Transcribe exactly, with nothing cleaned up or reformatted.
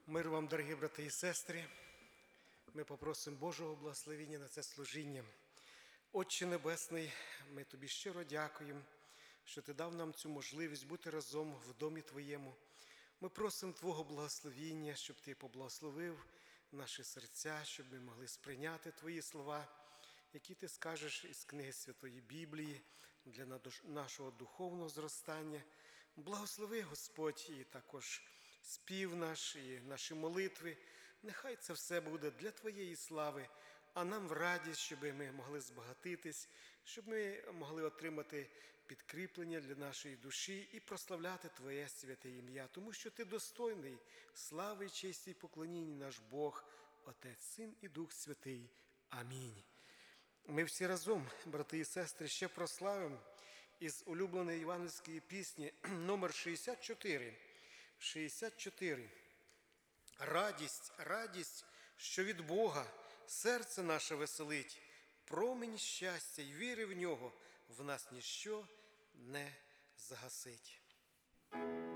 Мир вам, дорогі брати і сестри. Ми попросимо Божого благословення на це служіння. Отче Небесний, ми Тобі щиро дякуємо, що Ти дав нам цю можливість бути разом в домі Твоєму. Ми просимо Твого благословення, щоб Ти поблагословив наші серця, щоб ми могли сприйняти Твої слова, які Ти скажеш із книги Святої Біблії для нашого духовного зростання. Благослови, Господь, і також спів наш, і наші молитви. Нехай це все буде для Твоєї слави, а нам в радість, щоб ми могли збагатитись, щоб ми могли отримати підкріплення для нашої душі і прославляти Твоє святе ім'я, тому що Ти достойний слави, честі і поклоніння наш Бог, Отець, Син і Дух Святий. Амінь. Ми всі разом, брати і сестри, ще прославимо із улюбленої євангельської пісні номер шістдесят чотири. шістдесят чотири. Радість, радість, що від Бога серце наше веселить, промінь щастя й віри в Нього в нас ніщо не загасить.